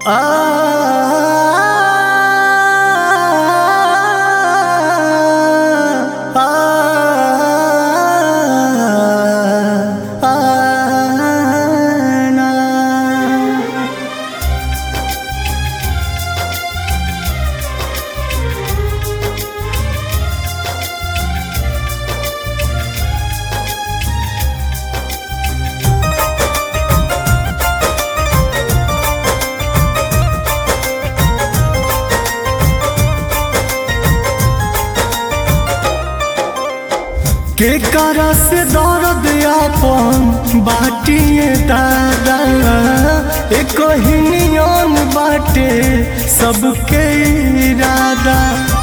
के करा से दर्द आपन बाटिए दादा एक ही नियन बाटे सबके इरादा।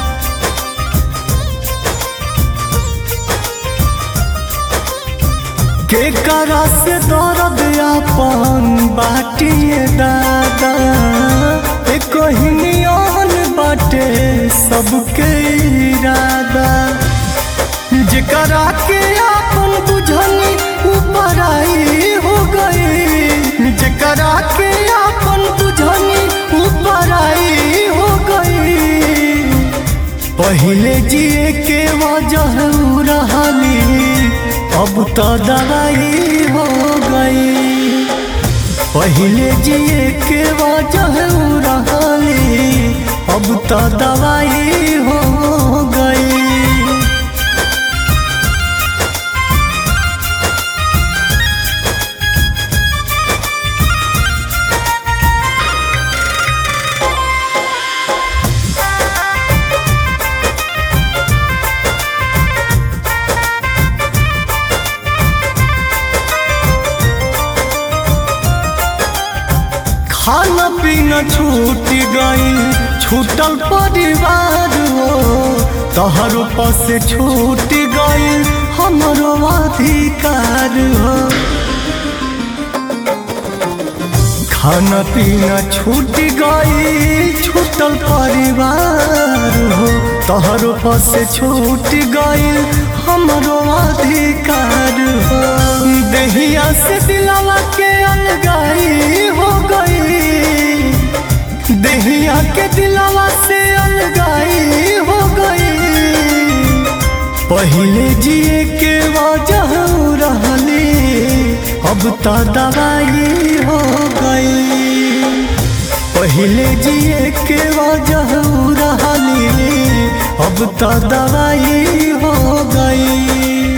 के करा से दर्द आपन बाटिए दादा एक ही नियन बाटे सबके इरादा। जेकरा के आपन बुझनी ऊपर आई हो गई, जेकरा के आपन बुझनी ऊपर आई हो गई। पहले जिए के वजह रहली अब तो दवाई हो गई। पहले जिए के वजह रहली अब तो दवाई हो गई। खाना पीना छूट गई छूटल परिवार हो, तोहरो पास छूट गई हमरो अधिकार हो। खाना पीना छूट गई छूटल परिवार हो, तोहरो पास छूट गई हमरो अधिकार हो। देहिया से दिलावा के अलगाई हो गई, देहिया के दिलावा से अलगाई हो गई। पहले जिए के वजह रहली अब तो दवाई हो गई। पहले जिए के वजह रहली अब तो दवाई हो गई।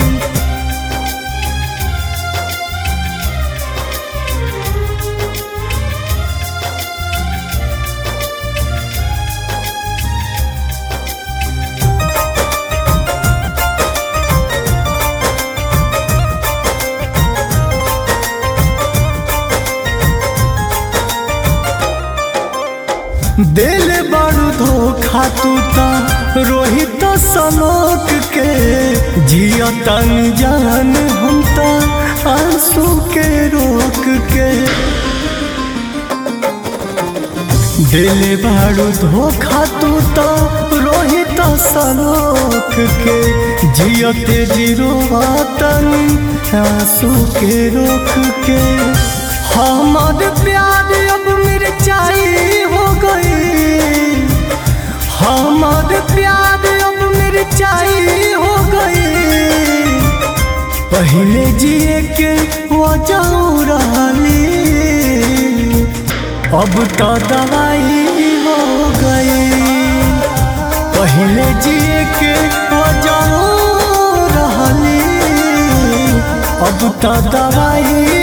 दिल बड़ू धोखा तू ता रोहित सनोक के जिया तन जान हम ता आंसू के रोक के। दिल बड़ू धोखा तू ता रोहित सनोक के जिया तेजी रोवातन आंसू के रोक के। हमार प्यार अब मिर्चाई हो गई, हमार प्यार अब मिर्चाई हो गई। पहले जिए के वजह रहली अब तो दवाई हो गई। पहले जिए के वजह रहली अब तो दवाई